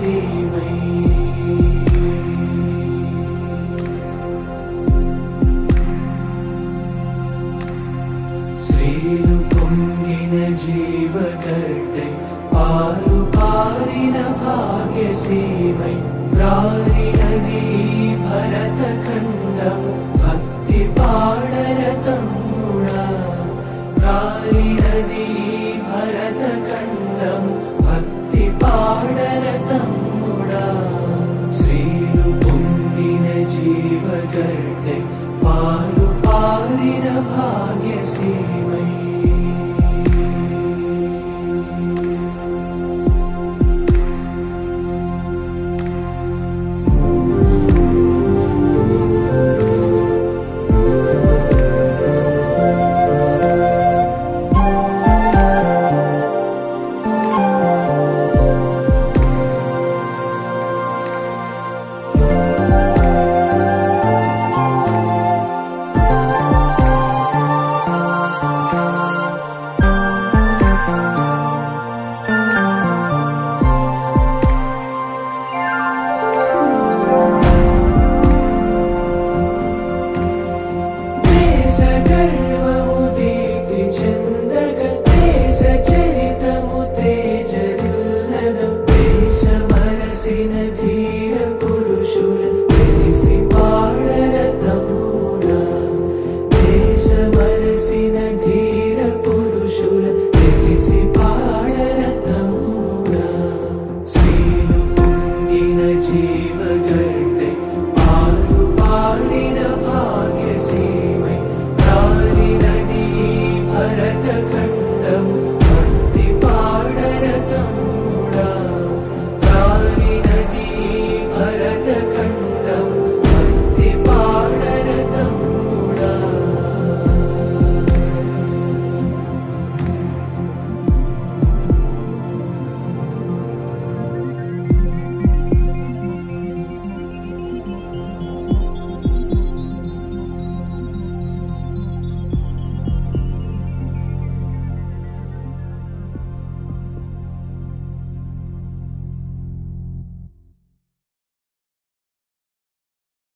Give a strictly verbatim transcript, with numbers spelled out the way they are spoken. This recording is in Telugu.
భాగ్యసీమై శ్రీలు పొంగిన జీవగడ్డై పాలు పారిన భాగ్యసీమై వ్రాలినది భరత ఖండము భక్తి పాడర తమ్ముడా వ్రాలినది భరత ఖండము భక్తి పాడర తమ్ముడా శ్రీలు పొంగిన జీవగడ్డై పాలు పారిన భాగ్యసీమై ధీర పురుషుల తెలిసి పాడర తమ్ముడా దేశమరసిన ధీర పురుషుల తెలిసి పాడర తమ్ముడా శ్రీలు పొంగిన జీ